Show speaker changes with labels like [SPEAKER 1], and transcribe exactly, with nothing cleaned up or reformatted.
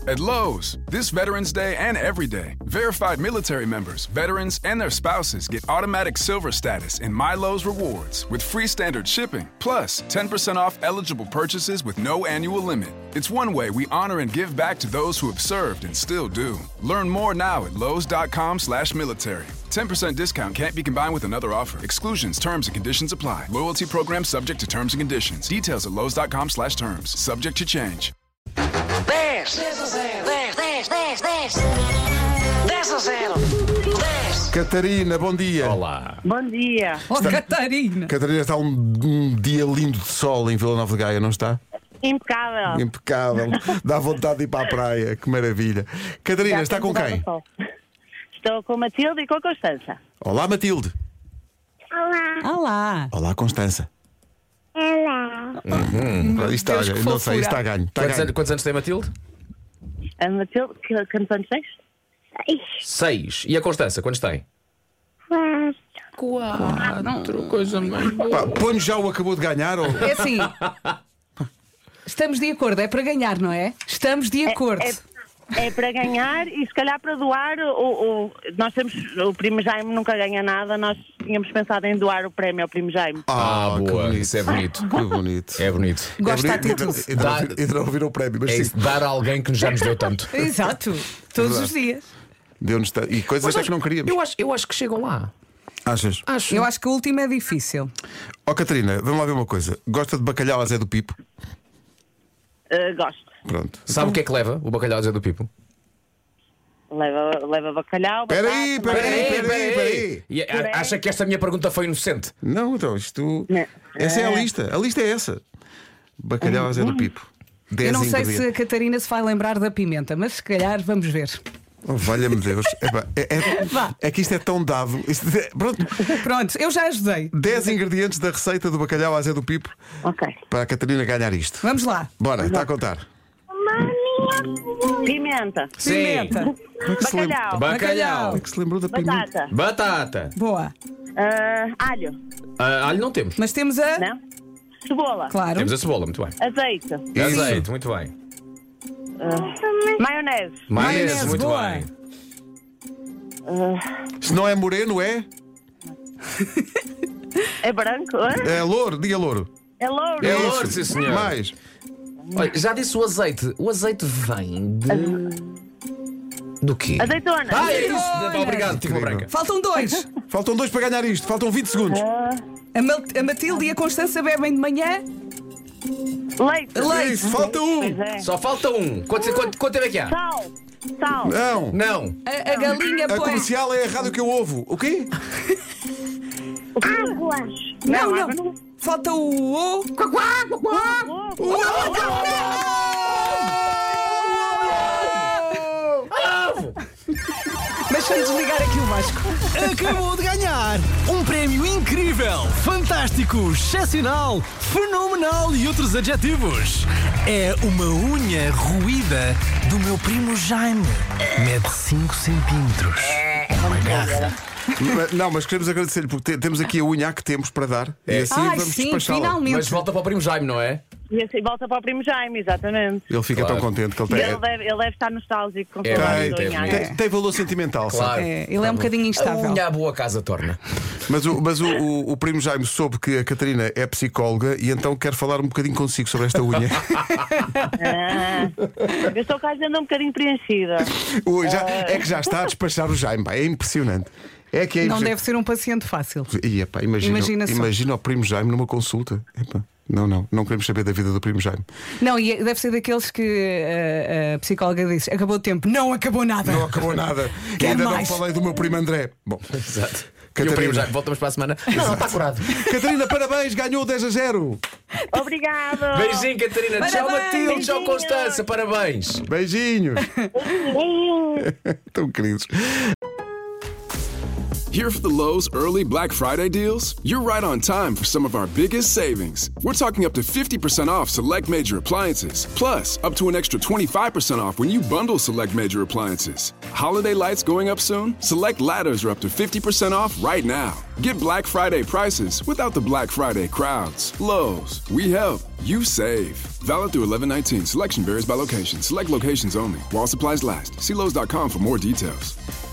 [SPEAKER 1] At Lowe's, this Veterans Day and every day, verified military members, veterans, and their spouses get automatic silver status in My Lowe's Rewards with free standard shipping, plus ten percent off eligible purchases with no annual limit. It's one way we honor and give back to those who have served and still do. Learn more now at lowes.com slash military. ten percent discount can't be combined with another offer. Exclusions, terms, and conditions apply. Loyalty program subject to terms and conditions. Details at lowes.com slash terms. Subject to change.
[SPEAKER 2] dez, dez a zero, dez, dez, dez, dez, dez a zero, dez.
[SPEAKER 3] Catarina, bom dia.
[SPEAKER 4] Olá.
[SPEAKER 5] Bom dia.
[SPEAKER 6] Oh, Catarina.
[SPEAKER 3] Catarina, está um, um dia lindo de sol em Vila Nova de Gaia, não está?
[SPEAKER 5] Impecável.
[SPEAKER 3] Impecável. Dá vontade de ir para a praia, que maravilha. Catarina,
[SPEAKER 5] Já
[SPEAKER 3] está com
[SPEAKER 5] temos
[SPEAKER 3] quem?
[SPEAKER 5] dado sol. Estou com a Matilde e com a Constança.
[SPEAKER 3] Olá, Matilde.
[SPEAKER 6] Olá.
[SPEAKER 3] Olá, Constança.
[SPEAKER 7] Olá.
[SPEAKER 3] Hum, isto está,
[SPEAKER 6] Deus, que
[SPEAKER 3] não sei,
[SPEAKER 6] fofura.
[SPEAKER 3] isto está a ganho. Está a
[SPEAKER 4] Quantos,
[SPEAKER 3] ganho.
[SPEAKER 4] anos, quantos anos tem a Matilde?
[SPEAKER 5] A Matilde, que- quantos anos tens?
[SPEAKER 4] Seis. E a Constança, quantos tem? Quatro. Coisa mais boa.
[SPEAKER 3] Pá, ponho já o acabou de ganhar ou...
[SPEAKER 6] É assim. Estamos de acordo, é para ganhar, não é? Estamos de acordo.
[SPEAKER 5] É, é para ganhar e se calhar para doar. O, o- nós temos. O Primo Jaime nunca ganha nada. Nós tínhamos pensado em doar o prémio ao Primo Jaime.
[SPEAKER 4] Ah,
[SPEAKER 3] que
[SPEAKER 4] boa.
[SPEAKER 3] bonito.
[SPEAKER 4] Isso é bonito.
[SPEAKER 3] Que bonito.
[SPEAKER 4] É bonito.
[SPEAKER 6] Gosto
[SPEAKER 3] É
[SPEAKER 6] de
[SPEAKER 3] bonito.
[SPEAKER 6] título.
[SPEAKER 3] Ainda não
[SPEAKER 4] Dá-
[SPEAKER 3] ouvi- ainda não ouviram o prémio, mas
[SPEAKER 4] É
[SPEAKER 3] sim,
[SPEAKER 4] isso, dar a alguém que já nos deu tanto.
[SPEAKER 6] Exato. Todos os dias.
[SPEAKER 3] deu-nos ta- e coisas até que não queríamos.
[SPEAKER 4] Eu acho, eu acho que chegam lá.
[SPEAKER 3] Achas?
[SPEAKER 4] Acho.
[SPEAKER 6] Eu acho que a última é difícil.
[SPEAKER 3] Ó Catarina, vamos lá ver uma coisa. Gosta de bacalhau a Zé do Pipo?
[SPEAKER 5] Uh, gosto.
[SPEAKER 3] Pronto.
[SPEAKER 4] Sabe o que é que leva o bacalhau a Zé do Pipo?
[SPEAKER 5] Leva, leva bacalhau.
[SPEAKER 3] Espera
[SPEAKER 5] batata,
[SPEAKER 3] aí, espera aí,
[SPEAKER 5] maionese.
[SPEAKER 3] espera aí, espera aí.
[SPEAKER 4] E a- acha que esta minha pergunta foi inocente?
[SPEAKER 3] Não, então isto.
[SPEAKER 5] Não.
[SPEAKER 3] Essa é a lista. A lista é essa. Bacalhau a Zé do Pipo. dez
[SPEAKER 6] Eu não sei se a
[SPEAKER 3] ingredientes.
[SPEAKER 6] Catarina se vai lembrar da pimenta, mas se calhar vamos ver.
[SPEAKER 3] Oh, valha-me Deus. Epá, é, é-
[SPEAKER 6] Vá.
[SPEAKER 3] é que isto é tão dado. Isto é- pronto.
[SPEAKER 6] Pronto, eu já ajudei.
[SPEAKER 3] dez ingredientes da receita do bacalhau a Zé do Pipo
[SPEAKER 5] Ok.
[SPEAKER 3] para a Catarina ganhar isto.
[SPEAKER 6] Vamos lá.
[SPEAKER 3] Bora, está a contar.
[SPEAKER 5] Pimenta.
[SPEAKER 6] Pimenta.
[SPEAKER 3] Como é que se lembra-
[SPEAKER 5] Bacalhau.
[SPEAKER 4] Bacalhau.
[SPEAKER 3] Como é que se lembrou da pimenta?
[SPEAKER 5] Batata.
[SPEAKER 4] Batata.
[SPEAKER 6] Boa.
[SPEAKER 5] Uh, alho.
[SPEAKER 4] Ah, alho não temos.
[SPEAKER 6] Mas temos a.
[SPEAKER 5] Não? Cebola.
[SPEAKER 6] Claro.
[SPEAKER 4] Temos a cebola, muito bem.
[SPEAKER 5] Azeite.
[SPEAKER 4] Azeite, muito bem.
[SPEAKER 5] Maionese.
[SPEAKER 4] Maionese,
[SPEAKER 6] Maionese,
[SPEAKER 4] muito
[SPEAKER 6] boa.
[SPEAKER 4] bem.
[SPEAKER 3] Se não é moreno, é?
[SPEAKER 5] É branco? É,
[SPEAKER 3] É louro, diga louro.
[SPEAKER 5] é louro.
[SPEAKER 4] É
[SPEAKER 3] Isso.
[SPEAKER 4] louro, sim, senhor.
[SPEAKER 3] Mais.
[SPEAKER 4] Olha, já disse o azeite. O azeite vem de. Do quê?
[SPEAKER 5] Azeitona.
[SPEAKER 4] Ah, é isso!
[SPEAKER 6] Azeitonas.
[SPEAKER 4] Obrigado, tive uma
[SPEAKER 3] Incrível.
[SPEAKER 4] branca.
[SPEAKER 6] Faltam dois.
[SPEAKER 3] Faltam dois para ganhar isto. Faltam vinte segundos.
[SPEAKER 6] A, Mal- a Matilde e a Constança bebem de manhã.
[SPEAKER 5] Leite.
[SPEAKER 6] Leite.
[SPEAKER 3] Isso, falta um.
[SPEAKER 5] Pois é.
[SPEAKER 4] Só falta um. Quanto, quanto, quanto tempo é que há?
[SPEAKER 5] Sal. Sal.
[SPEAKER 3] Não.
[SPEAKER 4] Não.
[SPEAKER 6] A, a galinha
[SPEAKER 3] A
[SPEAKER 6] põe.
[SPEAKER 3] comercial é a rádio que eu ouvo. O quê?
[SPEAKER 7] Água.
[SPEAKER 6] Não,
[SPEAKER 5] Não,
[SPEAKER 6] não.
[SPEAKER 5] água não.
[SPEAKER 6] Falta o O. Deixa-me desligar aqui o Vasco.
[SPEAKER 8] Acabou de ganhar um prémio incrível, fantástico, excepcional, fenomenal e outros adjetivos. É uma unha ruída do meu primo Jaime. Mede cinco centímetros. É uma garra.
[SPEAKER 3] Mas- Não, mas queremos agradecer-lhe porque te- temos aqui a unha que temos para dar e assim
[SPEAKER 6] Ai,
[SPEAKER 3] vamos
[SPEAKER 6] sim,
[SPEAKER 3] despachá-la.
[SPEAKER 6] finalmente.
[SPEAKER 4] Mas volta para o primo Jaime, não é?
[SPEAKER 5] E assim volta para o Primo Jaime, exatamente.
[SPEAKER 3] Ele fica
[SPEAKER 4] Claro.
[SPEAKER 3] tão contente que ele
[SPEAKER 5] E
[SPEAKER 3] tem.
[SPEAKER 5] ele deve, ele deve estar nostálgico com
[SPEAKER 4] É
[SPEAKER 5] toda a
[SPEAKER 4] bonito, é
[SPEAKER 5] unha.
[SPEAKER 4] bonito.
[SPEAKER 3] Tem, tem valor sentimental, sabe?
[SPEAKER 4] Claro.
[SPEAKER 6] É, ele é um bocadinho
[SPEAKER 4] A
[SPEAKER 6] instável.
[SPEAKER 4] unha à boa casa torna.
[SPEAKER 3] Mas, o, mas o, o, o primo Jaime soube que a Catarina é psicóloga e então quer falar um bocadinho consigo sobre esta unha.
[SPEAKER 5] Ah, eu estou quase andando um bocadinho preenchida.
[SPEAKER 3] Ui, já- é que já está a despachar o Jaime, pá, é impressionante. É que é
[SPEAKER 6] Não
[SPEAKER 3] impressionante.
[SPEAKER 6] deve ser um paciente fácil.
[SPEAKER 3] E, epá, imagina,
[SPEAKER 6] Imagina
[SPEAKER 3] imagina,
[SPEAKER 6] só.
[SPEAKER 3] o primo Jaime numa consulta. Epá, não, não, não queremos saber da vida do primo Jaime.
[SPEAKER 6] Não, e deve ser daqueles que uh, a psicóloga diz: acabou o tempo. Não acabou nada.
[SPEAKER 3] Não acabou nada.
[SPEAKER 6] Quer
[SPEAKER 3] Ainda
[SPEAKER 6] mais?
[SPEAKER 3] não falei do meu primo André. Bom,
[SPEAKER 4] Exato. E
[SPEAKER 3] Catarina.
[SPEAKER 4] o primo Jaime, voltamos para a semana. Não, não, está curado.
[SPEAKER 3] Catarina, parabéns, ganhou dez a zero.
[SPEAKER 5] Obrigada.
[SPEAKER 4] Beijinho, Catarina. Tchau,
[SPEAKER 6] Parabéns.
[SPEAKER 4] Matilde. Tchau,
[SPEAKER 5] Beijinhos.
[SPEAKER 4] Constança. Parabéns.
[SPEAKER 3] Beijinhos. Tão queridos.
[SPEAKER 1] Here for the Lowe's early Black Friday deals? You're right on time for some of our biggest savings. We're talking up to fifty percent off select major appliances, plus up to an extra twenty-five percent off when you bundle select major appliances. Holiday lights going up soon? Select ladders are up to fifty percent off right now. Get Black Friday prices without the Black Friday crowds. Lowe's, we help, you save. Valid through eleven nineteen. Selection varies by location. Select locations only. While supplies last. See Lowe's dot com for more details.